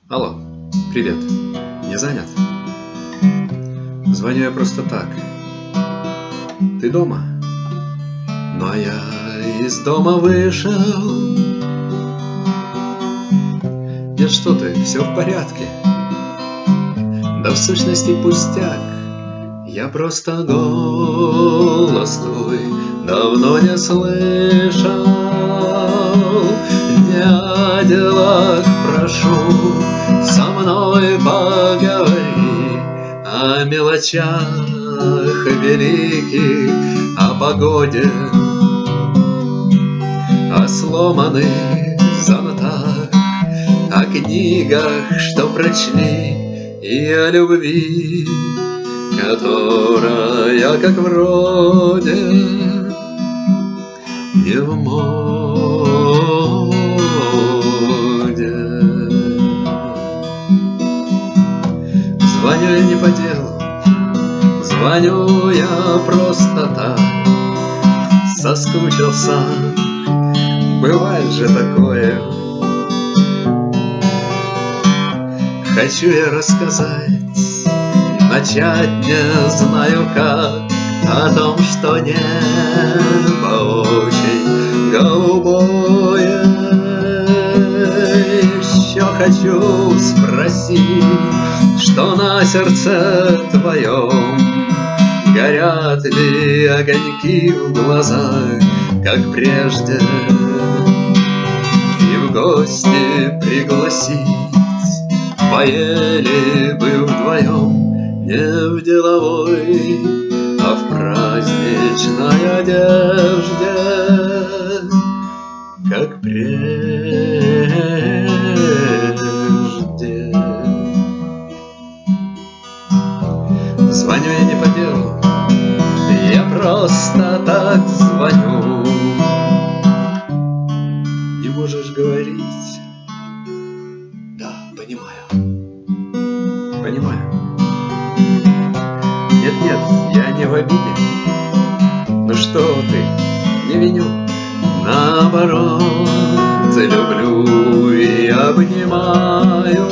Алло, привет. Не занят? Звоню я просто так. Ты дома? Но я из дома вышел. Нет, что ты, все в порядке. Да в сущности пустяк. Я просто голос твой давно не слышал. Не о делах прошу, со мной поговори, о мелочах великих, о погоде, о сломанных зонтах, о книгах, что прочли, и о любви, которая, как вроде, не в моде. Звоню я не по делу, звоню я просто так. Соскучился, бывает же такое. Хочу я рассказать, начать не знаю как, о том, что небо очень голубое. Еще хочу спросить, что на сердце твоем, горят ли огоньки в глазах, как прежде, и в гости пригласить. Поели бы вдвоем не в деловой, а в праздничной одежде, как прежде. Звоню я не по делу, я просто так звоню. Не можешь говорить? Да, понимаю. Понимаю. Нет, я не в обиде. Ну что ты, не виню. Наоборот, люблю и обнимаю.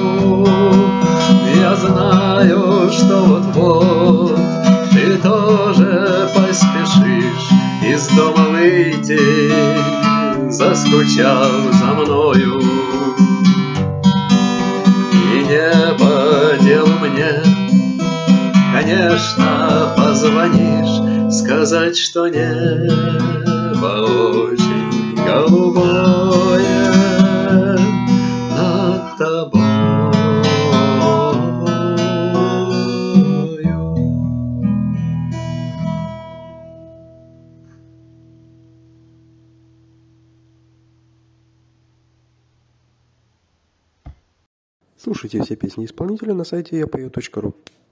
Я знаю, что вот-вот ты тоже поспешишь из дома выйти, заскучав за мною. И не по делу мне, конечно, позвонишь, сказать, что небо очень голубое над тобою. Слушайте все песни исполнителя на сайте yapoe.ru.